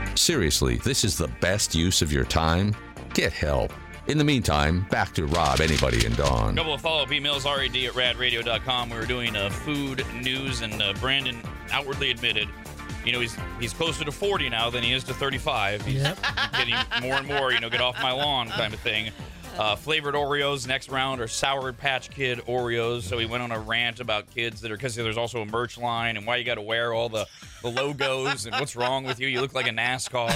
Seriously, this is the best use of your time? Get help. In the meantime, back to Rob, anybody, and Dawn. A couple of follow-up emails, rad@radradio.com. We were doing food news, and Brandon outwardly admitted, he's closer to 40 now than he is to 35. He's getting more and more, get off my lawn kind of thing. Flavored Oreos next round are Sour Patch Kid Oreos. So he went on a rant about kids because there's also a merch line and why you got to wear all the logos and what's wrong with you. You look like a NASCAR.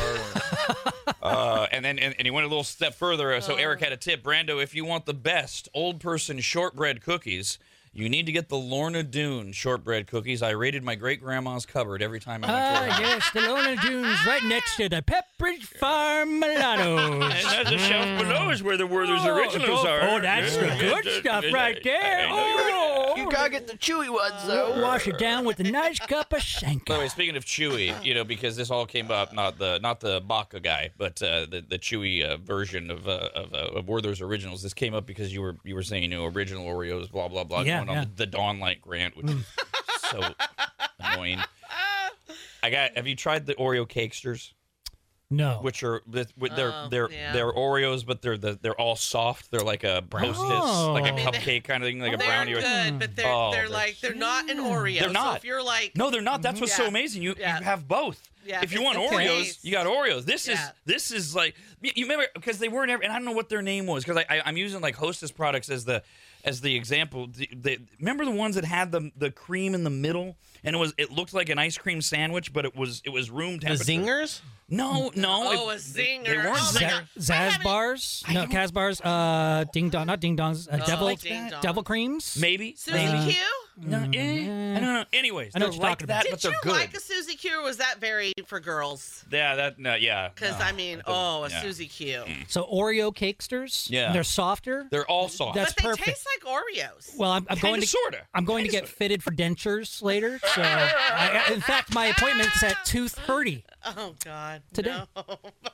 And he went a little step further. So Eric had a tip. Brando, if you want the best old person shortbread cookies, you need to get the Lorna Doone shortbread cookies. I raided my great-grandma's cupboard every time I went to her house. Yes, the Lorna Doone's right next to the Pepperidge Farm Mulattoes. And there's a shelf below is where the Werther's Originals are. Oh, that's the good stuff right there. You gotta get the chewy ones, though. Wash it down with a nice cup of Sanka. By the way, speaking of chewy, because this all came up, not the Baca guy, but the chewy version of Werther's Originals. This came up because you were saying original Oreos, blah blah blah. Yeah. On the Dawn Light Grant, which is so annoying. Have you tried the Oreo Cakesters? No. Which are they're Oreos, but they're all soft. They're like a Hostess, like a cupcake kind of thing, like a brownie. They're good, but they're not an Oreo. They're not. So if you're like, no, they're not. That's what's so amazing. You have both. Yeah, if you want Oreos, you got Oreos. This is like you remember because they weren't ever, and I don't know what their name was because I'm using like Hostess products as the example. Remember the ones that had the cream in the middle and it looked like an ice cream sandwich, but it was room temperature. The Zingers? No. Oh, a Zinger. They weren't Zaz bars? No, Kaz bars. Ding dong, not ding dongs. Devil creams? Maybe. Suzy Q? No, I don't know. Anyways, I know they're what you're like talking that, about. but they're Did good. you like a Suzy Q, or was that very for girls? Yeah. Because a Suzy Q. So Oreo Cakesters? Yeah. They're softer? They're all soft. That's But they perfect. taste like Oreos. Well, I'm going to sorta. I'm going to get fitted for dentures later. So, in fact, my appointment's at 2:30 Oh God. today. No.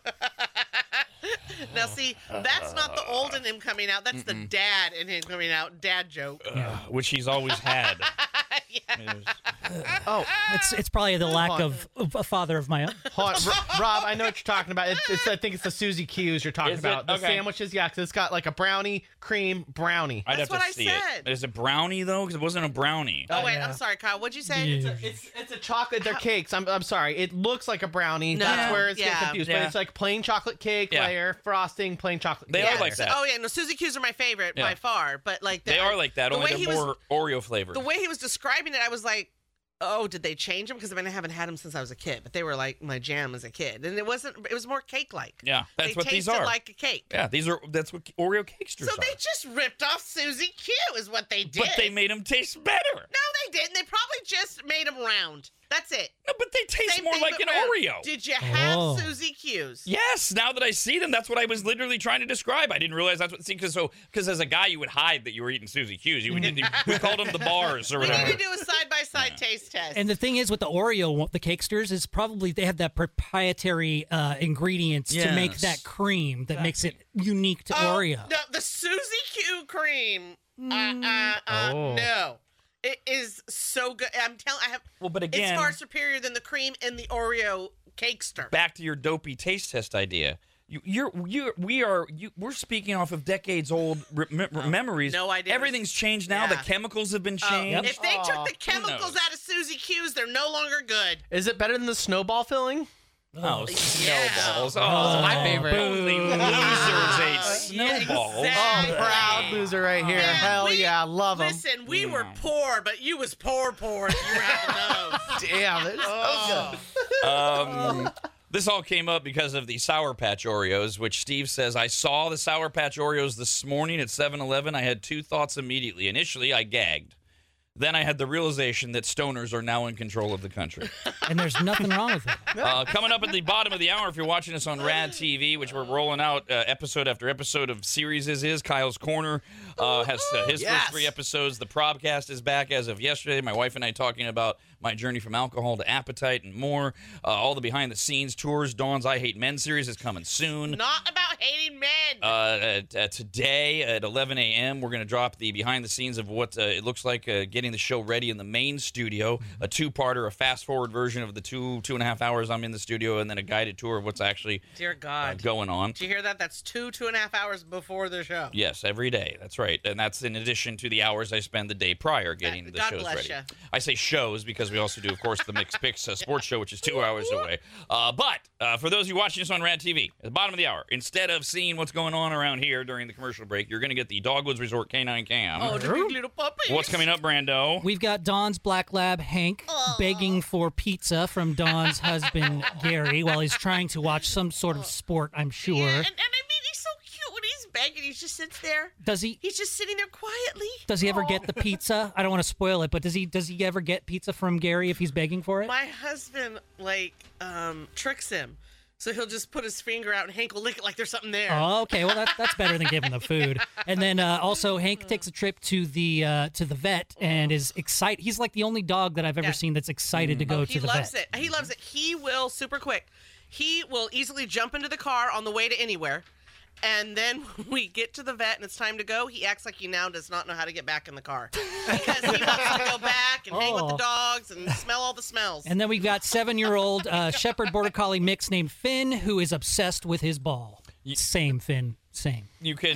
Now see, that's not the old in him coming out. That's the dad in him coming out. Dad joke. Which he's always had. It's probably the lack of a father of my own. Rob, I know what you're talking about. I think it's the Suzy Q's you're talking Is it? about. The Okay. sandwiches, because it's got like a brownie, cream, brownie. I'd have That's what to I see said. it. Is it brownie though? Because it wasn't a brownie. Oh wait, yeah. I'm sorry, Kyle. What'd you say? Yeah. It's a chocolate. They're cakes. I'm sorry. It looks like a brownie. No. That's where it's getting Yeah. confused. Yeah. But it's like plain chocolate cake layer, frosting, plain chocolate. They cake are layer. like that. Oh yeah, no, Suzy Q's are my favorite by far. But like They are like that. the Only way they're he more Oreo flavored. The way he was describing it, I was like, oh, did they change them? Because I haven't had them since I was a kid. But they were like my jam as a kid, and it wasn't. It was more cake-like. Yeah, that's they what these tasted are. like a cake. Yeah, that's what Oreo Cakesters So are. they just ripped off Suzy Q, is what they did. But they made them taste better. No, they didn't. They probably just made them round. That's it. No, but they taste Same more thing, like but an round. Oreo. Did you have Oh. Suzy Q's? Yes, now that I see them, that's what I was literally trying to describe. I didn't realize that's what. See, because as a guy, you would hide that you were eating Suzy Q's. We called them the bars or We whatever. need to do a side-by-side taste test. And the thing is with the Oreo, the Cakesters, is probably they have that proprietary ingredients to make Yes. that cream that makes it unique to Oreo. No, the Suzy Q cream. No. It is so good. I'm telling. Well, but again, it's far superior than the cream in the Oreo Cakester. back to your dopey taste test idea. We're speaking off of decades old memories. No idea. Everything's changed now. Yeah. The chemicals have been changed. If they took the chemicals knows? out of Suzy Q's, they're no longer good. Is it better than the snowball filling? Oh, snowballs. Oh, my favorite. Only losers ate snowballs. Exactly. Proud loser right here. Man, Hell yeah, love them. Listen, we were poor, but you was poor if you were having those. Damn, it's so good. This all came up because of the Sour Patch Oreos, which Steve says, I saw the Sour Patch Oreos this morning at 7-Eleven. I had two thoughts immediately. Initially, I gagged. Then I had the realization that stoners are now in control of the country. And there's nothing wrong with it. Coming up at the bottom of the hour, if you're watching us on Rad TV, which we're rolling out episode after episode of series is Kyle's Corner has his first 3 episodes. The Probcast is back as of yesterday. My wife and I talking about my journey from alcohol to appetite, and more. All the behind-the-scenes tours. Dawn's I Hate Men series is coming soon. Not about hating men. Today at 11 a.m., we're going to drop the behind-the-scenes of what it looks like getting the show ready in the main studio. A two-parter, a fast-forward version of the two and a half hours I'm in the studio, and then a guided tour of what's actually Dear God. going on. Did you hear that? That's 2.5 hours before the show. Yes, every day. That's right. And that's in addition to the hours I spend the day prior getting the God shows bless ready. ya. I say shows because we also do, of course, the Mixed Picks sports show, which is 2 hours away. But for those of you watching us on Rad TV, at the bottom of the hour, instead of seeing what's going on around here during the commercial break, you're going to get the Dogwoods Resort Canine Cam. Oh, the big little puppies. What's coming up, Brando? We've got Dawn's black lab, Hank, begging for pizza from Dawn's husband, Gary, while he's trying to watch some sort of sport, I'm sure. Yeah, and I mean, he's so cute when he's begging. He just sits there. Does he? He's just sitting there quietly. Does he ever get the pizza? I don't want to spoil it, but does he ever get pizza from Gary if he's begging for it? My husband, tricks him. So he'll just put his finger out and Hank will lick it like there's something there. Oh, okay. Well, that's better than giving the food. And then also Hank takes a trip to the vet and is excited. He's like the only dog that I've ever seen that's excited to go to the vet. He loves it. He loves it. He will super quick. He will easily jump into the car on the way to anywhere. And then when we get to the vet and it's time to go, he acts like he now does not know how to get back in the car. Because he wants to go back and hang with the dogs and smell all the smells. And then we've got 7-year-old Shepherd Border Collie mix named Finn, who is obsessed with his ball. Same, Finn. Same. You can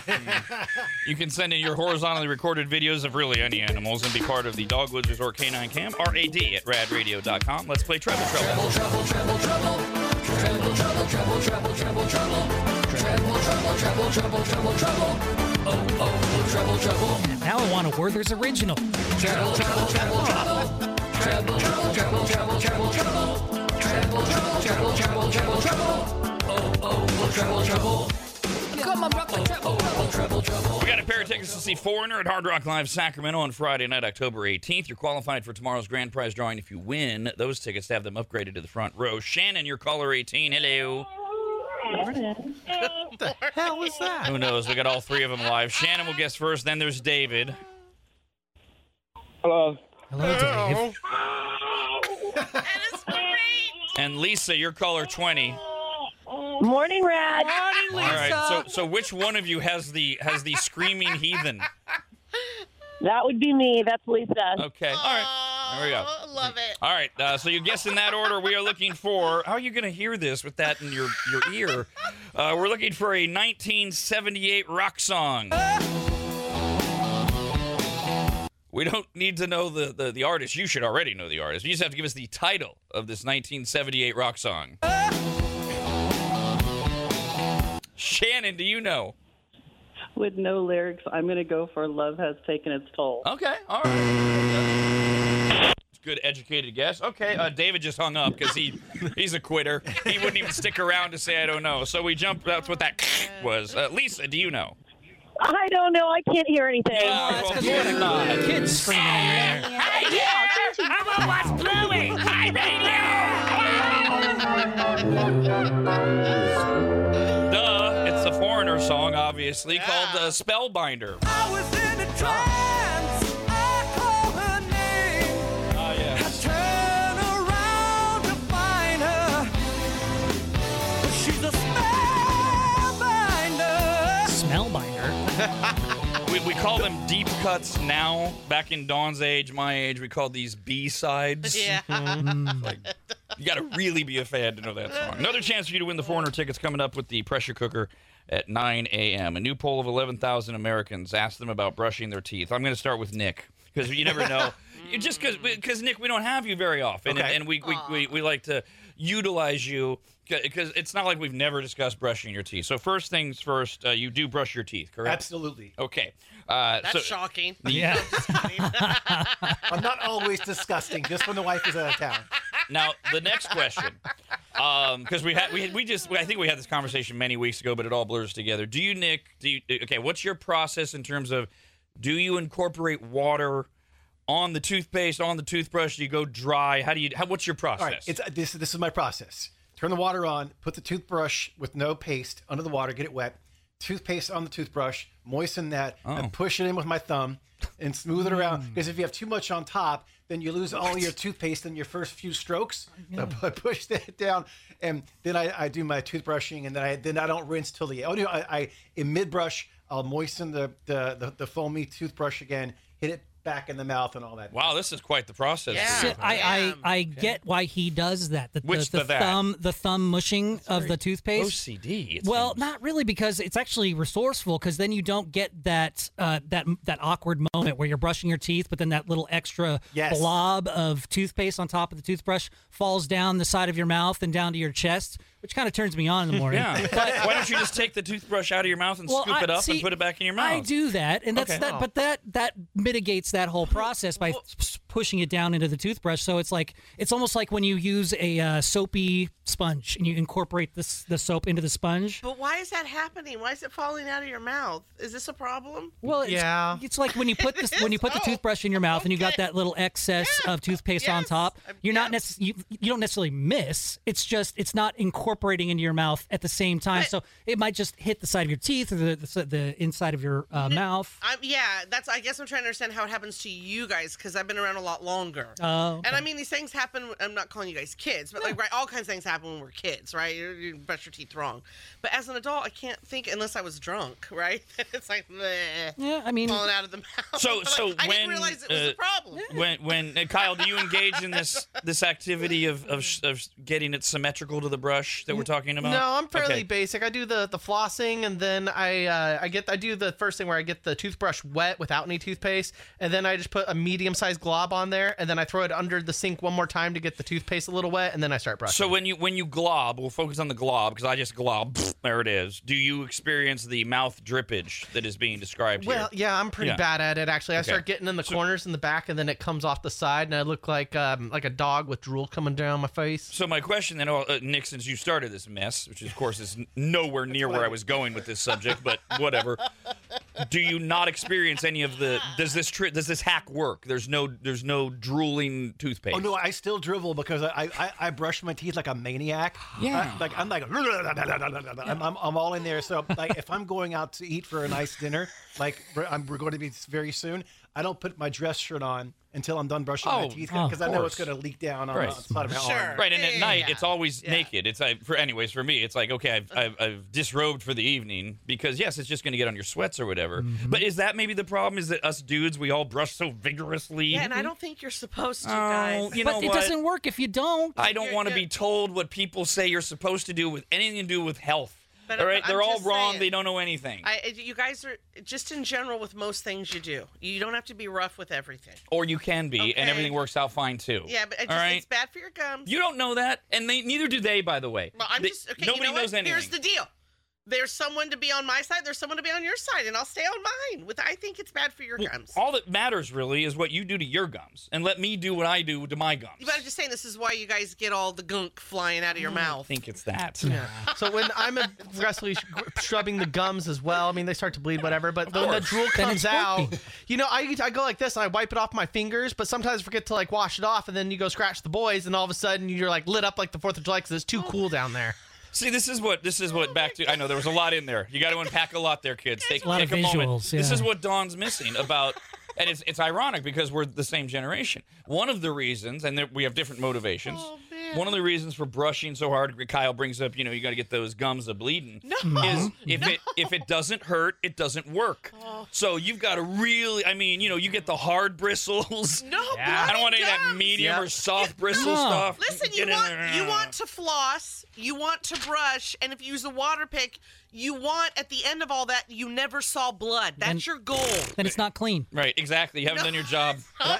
send in your horizontally recorded videos of really any animals and be part of the Dogwoods Resort Canine Cam, RAD at radradio.com. Let's play Treble Trouble. Treble, treble, treble. Treble, treble, treble, treble, treble, treble. Treble, treble, treble, treble, treble, treble. Oh, oh, treble, treble. Now I want a Werther's original. Treble, treble, treble, treble. Treble, treble, treble, treble, treble, treble. Treble, treble, treble, treble, treble, treble. Oh, oh, treble, treble. Come on, rock the treble, treble, treble, treble. We got a pair of tickets to see Foreigner at Hard Rock Live Sacramento on Friday night, October 18th. You're qualified for tomorrow's grand prize drawing if you win those tickets to have them upgraded to the front row. Shannon, you're caller 18. Hello. Morning. What the hell was that? Who knows? We got all three of them live. Shannon will guess first. Then there's David. Hello. Hello, Dave. That is great. And Lisa, you're caller 20. Morning, Rad. All right. So which one of you has the screaming heathen? That would be me. That's Lisa. Okay. All right. There we go. Love it. All right. So you guess in that order. We are looking for. How are you going to hear this with that in your ear? We're looking for a 1978 rock song. We don't need to know the artist. You should already know the artist. You just have to give us the title of this 1978 rock song. Shannon, do you know? With no lyrics, I'm going to go for Love Has Taken Its Toll. Okay, all right. It's a good, educated guess. Okay, David just hung up because he's a quitter. He wouldn't even stick around to say I don't know. So we jumped. That's what that was. Lisa, do you know? I don't know. I can't hear anything. Kids screaming in your ear. Hey, yeah, I'm gonna watch Bluey. Hi, Duh, it's a Foreigner song, obviously, called Spellbinder. I was in a trance. I called her name. Ah, yes. Turn around to find her. She's a Smellbinder. We call them deep cuts now. Back in Dawn's age, my age, we called these B-sides. Yeah. Like, you got to really be a fan to know that song. Another chance for you to win the Foreigner tickets coming up with the pressure cooker at 9 a.m. A new poll of 11,000 Americans asked them about brushing their teeth. I'm going to start with Nick because you never know. Just because Nick, we don't have you very often, Okay. and we like to utilize you because it's not like we've never discussed brushing your teeth. So first things first, you do brush your teeth, correct? Absolutely. Okay. That's shocking. Yeah. I'm not always disgusting, just when the wife is out of town. Now the next question, because I think we had this conversation many weeks ago, but it all blurs together. Do you, Nick? Okay? What's your process in terms of? Do you incorporate water on the toothpaste, on the toothbrush? Do you go dry? What's your process? All right, this is my process. Turn the water on, put the toothbrush with no paste under the water, get it wet. toothpaste on the toothbrush, moisten that, and push it in with my thumb and smooth it around. Because if you have too much on top, then you lose all your toothpaste in your first few strokes. I push that down, and then I do my toothbrushing, and then I don't rinse till the end. I in mid brush, I'll moisten the foamy toothbrush again, hit it back in the mouth and all that. Wow, this is quite the process. Yeah. So I get why he does that. The thumb mushing of the toothpaste. OCD. Well, not really, because it's actually resourceful. Because then you don't get that that awkward moment where you're brushing your teeth, but then that little extra blob of toothpaste on top of the toothbrush falls down the side of your mouth and down to your chest, which kind of turns me on in the morning. Yeah. But why don't you just take the toothbrush out of your mouth and scoop it up and put it back in your mouth? I do that, and that's that. But that mitigates that whole process by pushing it down into the toothbrush. So it's almost like when you use a soapy sponge and you incorporate the soap into the sponge. But why is that happening? Why is it falling out of your mouth? Is this a problem? Well, it's like when you put the toothbrush in your mouth and you got that little excess of toothpaste on top. You're not you don't necessarily miss. It's just it's not incorporating into your mouth at the same time. So it might just hit the side of your teeth or the inside of your mouth. I guess I'm trying to understand how it happens to you guys, because I've been around a lot longer. Oh, okay. And I mean, these things happen. I'm not calling you guys kids, but all kinds of things happen when we're kids, right? You brush your teeth wrong. But as an adult, I can't think unless I was drunk, right? It's like, falling out of the mouth. So I didn't realize it was a problem. When Kyle, do you engage in this activity of getting it symmetrical to the brush that we're talking about? No, I'm fairly basic. I do the flossing, and then I do the first thing where I get the toothbrush wet without any toothpaste, and then I just put a medium-sized glob on there, and then I throw it under the sink one more time to get the toothpaste a little wet, and then I start brushing. So when you glob, we'll focus on the glob, because I just glob. There it is. Do you experience the mouth drippage that is being described here? Well, yeah, I'm pretty bad at it, actually. I start getting in the corners and the back, and then it comes off the side, and I look like a dog with drool coming down my face. So my question then, Nick, since you started this mess, which of course is nowhere near where I was going with this subject, but whatever. Do you not experience any of the? Does this hack work? There's no drooling toothpaste. Oh no, I still dribble because I brush my teeth like a maniac. Yeah, I'm all in there. So like if I'm going out to eat for a nice dinner, like we're going to be very soon, I don't put my dress shirt on until I'm done brushing my teeth, because I know it's going to leak down on the side of my arm. Right, and at night it's always naked. It's for me, it's like, okay, I've disrobed for the evening because yes, it's just going to get on your sweats or whatever. Mm-hmm. But is that maybe the problem? Is that us dudes, we all brush so vigorously? Yeah, and I don't think you're supposed to, guys. But it doesn't work if you don't. I don't want to be told what people say you're supposed to do with anything to do with health. But all right, they're all wrong. Saying, they don't know anything. You guys are just in general with most things you do. You don't have to be rough with everything. Or you can be, and everything works out fine too. Yeah, but it's bad for your gums. You don't know that, and neither do they, by the way. Well, nobody knows anything. Here's the deal. There's someone to be on my side. There's someone to be on your side, and I'll stay on mine. I think it's bad for your gums. All that matters really is what you do to your gums, and let me do what I do to my gums. But I'm just saying, this is why you guys get all the gunk flying out of your mouth. I think it's that. Yeah. So when I'm aggressively scrubbing the gums as well, I mean, they start to bleed, whatever. But when the drool comes out, I go like this, and I wipe it off my fingers. But sometimes I forget to like wash it off, and then you go scratch the boys, and all of a sudden you're like lit up like the 4th of July because it's too cool down there. See, this is what back to. I know there was a lot in there. You got to unpack a lot there, kids. Take a moment. Visuals, This is what Dawn's missing about, and it's ironic because we're the same generation. One of the reasons, and we have different motivations. Oh, man. One of the reasons for brushing so hard, Kyle brings up, you got to get those gums a bleeding. Is if it doesn't hurt, it doesn't work. Oh. So you've got to really, you get the hard bristles. No, I don't want any of that medium or soft bristle stuff. Listen, you want to floss, you want to brush, and if you use a water pick, you want at the end of all that, you never saw blood. That's your goal. Then it's not clean. Right, exactly. You haven't done your job.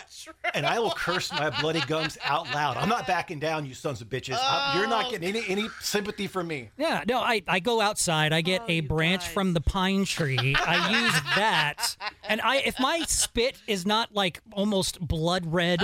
And I will curse my bloody gums out loud. I'm not backing down, you sons of bitches. You're not getting any sympathy from me. Yeah, no, I go outside. I get a branch from the pine tree. I use that. And if my spit is not like almost blood red,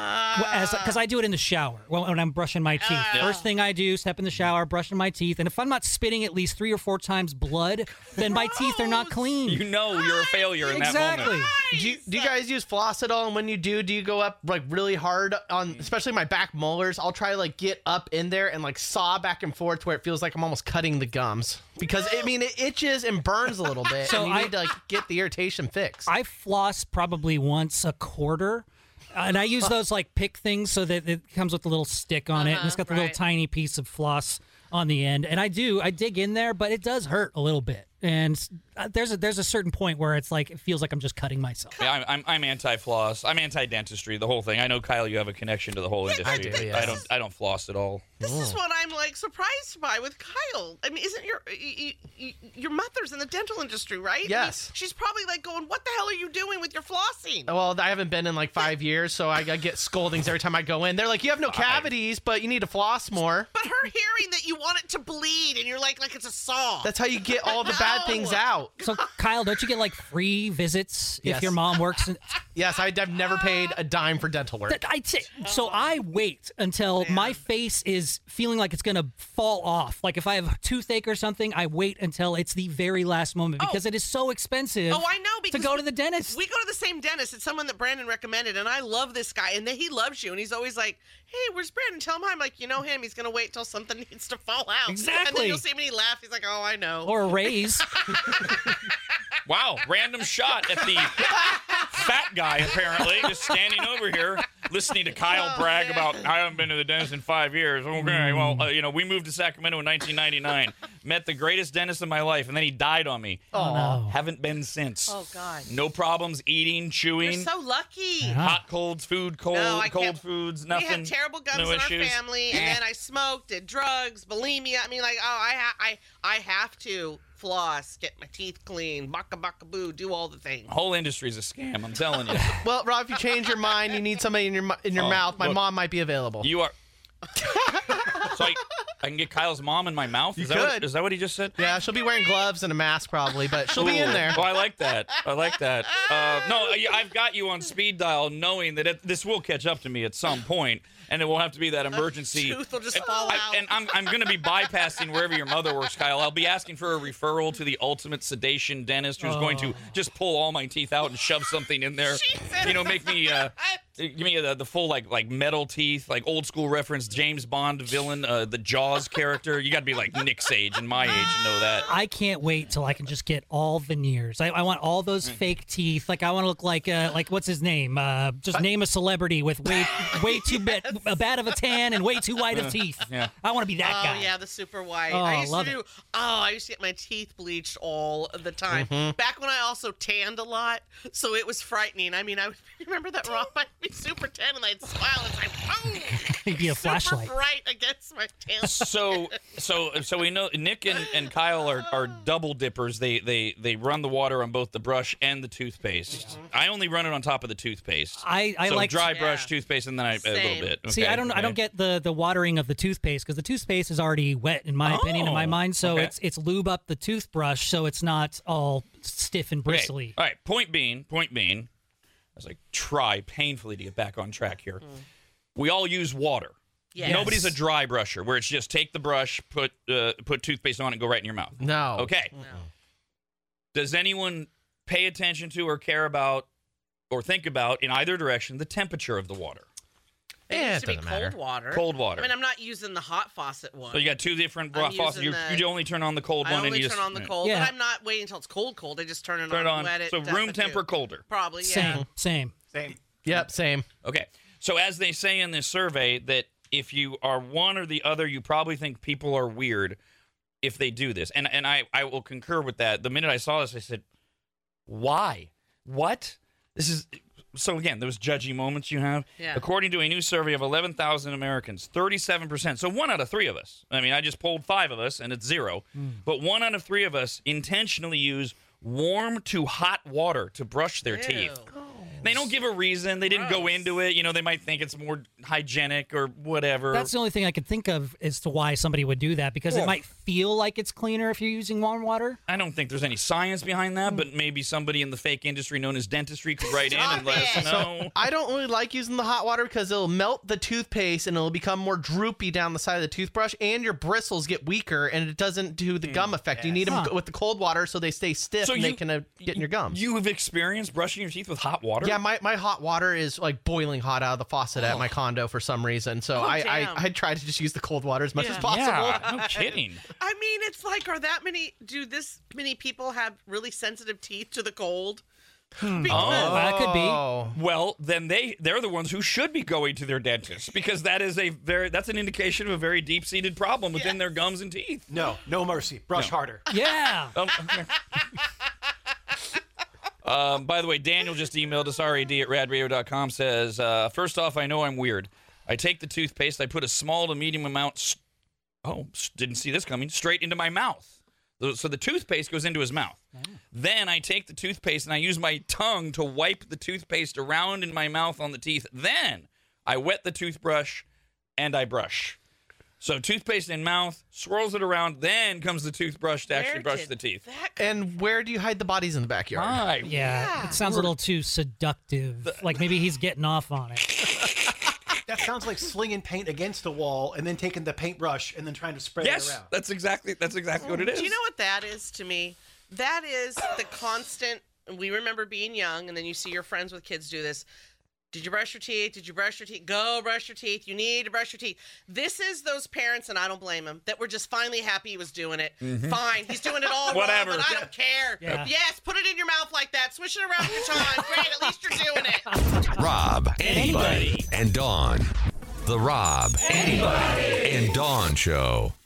because I do it in the shower when I'm brushing my teeth. First thing I do, step in the shower, brushing my teeth. And if I'm not spitting at least 3 or 4 times blood, then my teeth are not clean. You're a failure in that moment. Do you guys use floss at all? And when you do you go up like really hard on, especially my back molars? I'll try to like get up in there and like saw back and forth where it feels like I'm almost cutting the gums because I mean it itches and burns a little bit. So and you need to like get the irritation fixed. I floss probably once a quarter. And I use those like pick things so that it comes with a little stick on it, and it's got the little tiny piece of floss on the end. And I dig in there, but it does hurt a little bit. And there's a certain point where it's like it feels like I'm just cutting myself. Yeah, I'm anti-floss. I'm anti-dentistry. The whole thing. I know, Kyle, you have a connection to the whole industry. I do, yes. I don't floss at all. This is what I'm like surprised by with Kyle. I mean, isn't your mother's in the dental industry, right? Yes. I mean, she's probably like going, "What the hell are you doing with your flossing?" Well, I haven't been in like 5 years, so I get scoldings every time I go in. They're like, "You have no cavities, but you need to floss more." But her hearing that you want it to bleed, and you're like it's a saw. That's how you get all the bad things out. So, Kyle, don't you get like free visits if Yes. your mom works? Yes, I've never paid a dime for dental work. So I wait until my face is feeling like it's going to fall off. Like if I have a toothache or something, I wait until it's the very last moment because it is so expensive. Oh, I know, because to go to the dentist. We go to the same dentist. It's someone that Brandon recommended, and I love this guy. And he loves you, and he's always like, "Hey, where's Brandon? Tell him I'm like, you know him. He's gonna wait till something needs to fall out." Exactly. And then you'll see him, and he laughs. He's like, "Oh, I know." Or a raise. Wow, random shot at the fat guy, apparently, just standing over here, listening to Kyle brag about, I haven't been to the dentist in 5 years. Okay, well, we moved to Sacramento in 1999, met the greatest dentist in my life, and then he died on me. Oh, no. Haven't been since. Oh, God. No problems eating, chewing. You're so lucky. Hot, colds, food, cold, No, I cold can't. foods, nothing. We had terrible gums no in issues. our family, and then I smoked, did drugs, bulimia. I mean, like, I have to floss, get my teeth clean, baka baka boo, do all the things. Whole industry's a scam, I'm telling you. Well, Rob, if you change your mind, you need somebody in your mouth. My look, mom might be available. You are. So I can get Kyle's mom in my mouth? You Is that could. Is that what he just said? Yeah, she'll be wearing gloves and a mask probably, but she'll be in there. Oh, I like that. I like that. No, I've got you on speed dial, knowing that this will catch up to me at some point, and it will have to be that emergency. Tooth will just fall out. And I'm going to be bypassing wherever your mother works, Kyle. I'll be asking for a referral to the ultimate sedation dentist, who's going to just pull all my teeth out and shove something in there. Make me. Give me the full like metal teeth, like old school reference James Bond villain, the Jaws character. You got to be like Nick's age and my age to know that. I can't wait till I can just get all veneers. I want all those fake teeth. Like I want to look like what's his name? Just name a celebrity with way too bad of a tan and way too white of teeth. Yeah. I want to be that guy. Oh yeah, the super white. Oh, I used love to do. it. Oh, I used to get my teeth bleached all the time. Back when I also tanned a lot, so it was frightening. I mean, I remember that Rob. I'd be super tan and I'd smile and like, oh, He'd be a super flashlight. bright against my tan. So we know Nick and Kyle are double dippers. They run the water on both the brush and the toothpaste. I only run it on top of the toothpaste. I so like dry brush, toothpaste, and then a little bit. Okay, See, I don't get the watering of the toothpaste because the toothpaste is already wet in my opinion, in my mind. So okay. it's lube up the toothbrush so it's not all stiff and bristly. Okay. All right. Point being, as I try painfully to get back on track here, we all use water. Yes. Nobody's a dry brusher where it's just take the brush, put toothpaste on it, and go right in your mouth. No. Okay. No. Does anyone pay attention to or care about or think about, in either direction, the temperature of the water? It Yeah, used it to be doesn't cold matter. water. Cold water. I mean, I'm not using the hot faucet one. So you got two different I'm faucets. using You only turn on the cold I one, and only you turn just on the cold, Yeah. but I'm not waiting until it's cold. I just turn it turn it on. wet it. So that's room the temp or two. colder? Probably, yeah. Same. Yep, same. Okay. So as they say in this survey, that if you are one or the other, you probably think people are weird if they do this. And I will concur with that. The minute I saw this, I said, why? What? This is... So again, those judgy moments you have. Yeah. According to a new survey of 11,000 Americans, 37%. So 1 out of 3 of us. I mean, I just polled 5 of us, and it's 0. But 1 out of 3 of us intentionally use warm to hot water to brush their teeth. They don't give a reason. They didn't go into it. They might think it's more hygienic or whatever. That's the only thing I could think of as to why somebody would do that, because it might feel like it's cleaner if you're using warm water. I don't think there's any science behind that, but maybe somebody in the fake industry known as dentistry could write in and let us know. I don't really like using the hot water because it'll melt the toothpaste and it'll become more droopy down the side of the toothbrush, and your bristles get weaker, and it doesn't do the gum effect. You need them with the cold water so they stay stiff and they can get in your gums. You have experienced brushing your teeth with hot water? Yeah, my hot water is like boiling hot out of the faucet at my condo for some reason. So I try to just use the cold water as much as possible. Yeah, no kidding. I mean, it's like, do this many people have really sensitive teeth to the cold? That could be. Well, then they're the ones who should be going to their dentist, because that's an indication of a very deep-seated problem within their gums and teeth. No mercy. Brush harder. Yeah. By the way, Daniel just emailed us, rad@radradio.com, says, first off, I know I'm weird. I take the toothpaste, I put a small to medium amount, didn't see this coming, straight into my mouth. So the toothpaste goes into his mouth. Then I take the toothpaste and I use my tongue to wipe the toothpaste around in my mouth on the teeth. Then I wet the toothbrush and I brush. So toothpaste in mouth, swirls it around, then comes the toothbrush to actually brush the teeth. And where do you hide the bodies in the backyard? Yeah, it sounds a little too seductive. Like maybe he's getting off on it. That sounds like slinging paint against a wall and then taking the paintbrush and then trying to spread it around. That's exactly what it is. Do you know what that is to me? That is the constant. We remember being young, and then you see your friends with kids do this. Did you brush your teeth? Did you brush your teeth? Go brush your teeth. You need to brush your teeth. This is those parents, and I don't blame them, that were just finally happy he was doing it. Fine, he's doing it all Whatever. wrong, but I don't care. Yeah. Yes, put it in your mouth like that. Swish it around your tongue. Great, at least you're doing it. Rob, anybody, and Dawn. The Rob, anybody, and Dawn Show.